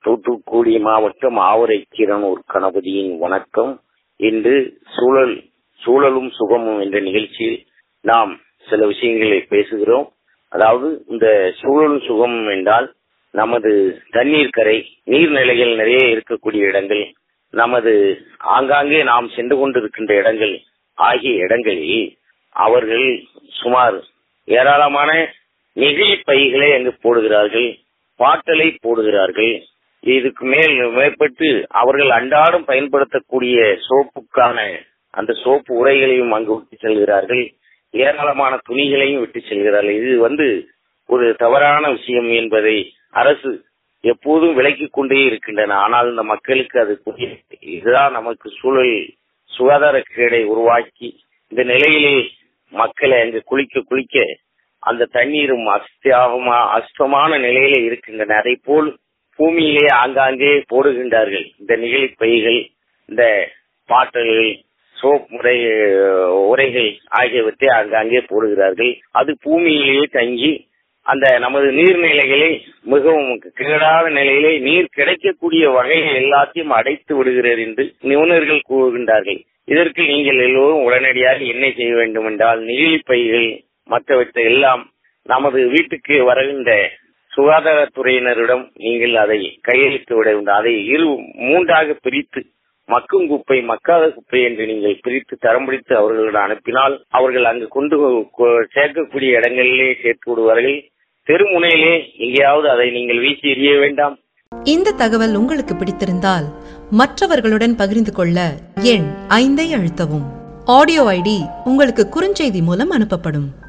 தூத்துக்குடி மாவட்டம் ஆவரைக்கீரனூர் கணபதியின் வணக்கம். இன்று சூழலும் சுகமும் என்ற நிகழ்ச்சியில் நாம் சில விஷயங்களை பேசுகிறோம். அதாவது இந்த சூழலும் சுகமும் என்றால் நமது தண்ணீர் கரை நீர்நிலைகள் நிறைய இருக்கக்கூடிய இடங்கள், நமது ஆங்காங்கே நாம் சென்று கொண்டிருக்கின்ற இடங்கள் ஆகிய இடங்களில் அவர்கள் சுமார் ஏராளமான நெகிழி பைகளை அங்கு போடுகிறார்கள், பாட்டலை போடுகிறார்கள். இதுக்கு மேற்பட்டு அவர்கள் அன்றாடம் பயன்படுத்தக்கூடிய சோப்புக்கான அந்த சோப்பு உரைகளையும் அங்கு விட்டு செல்கிறார்கள், ஏராளமான துணிகளையும் விட்டு செல்கிறார்கள். இது ஒரு தவறான விஷயம் என்பதை அரசு எப்போதும் விலக்கிக் கொண்டே இருக்கின்றன. ஆனால் இந்த மக்களுக்கு அது இதுதான் நமக்கு சுகாதார கேடை உருவாக்கி இந்த நிலையிலே மக்களை அங்கு குளிக்க அந்த தண்ணீரும் அசுத்தமான நிலையிலே இருக்கின்றன. அதை போல் பூமியிலே ஆங்காங்கே போடுகின்றார்கள் இந்த நெகிழி பைகள், இந்த பாட்டல்கள், சோப் உரைகள் ஆகியவற்றை ஆங்காங்கே போடுகிறார்கள். அது பூமியிலேயே தங்கி அந்த நமது நீர்நிலைகளை மிகவும் கேடாத நிலையிலே நீர் கிடைக்கக்கூடிய வகையை எல்லாத்தையும் அடைத்து விடுகிறது என்று நிபுணர்கள் கூறுகின்றார்கள். இதற்கு நீங்கள் எல்லோரும் உடனடியாக என்ன செய்ய வேண்டும் என்றால், நெகிழி பைகள் மற்றவற்றை எல்லாம் நமது வீட்டுக்கு வருகின்ற சுகாதாரத்துறையினரிடம் நீங்கள் அதை கையளித்து விட வேண்டும். அதை 3ஆக பிரித்து மக்கும் குப்பை, மக்காத குப்பை என்று நீங்கள் பிரித்து தரம் பிடித்து அவர்களிடம் அனுப்பினால் அவர்கள் அங்கு கொண்டு சேர்க்கக்கூடிய இடங்களிலே சேர்த்து விடுவார்கள். தெருமுனையிலே எங்கேயாவது அதை நீங்கள் வீசி எறிய வேண்டாம். இந்த தகவல் உங்களுக்கு பிடித்திருந்தால் மற்றவர்களுடன் பகிர்ந்து கொள்ள எண் 5 அழுத்தவும். ஆடியோ ஐடி உங்களுக்கு குறுஞ்செய்தி மூலம் அனுப்பப்படும்.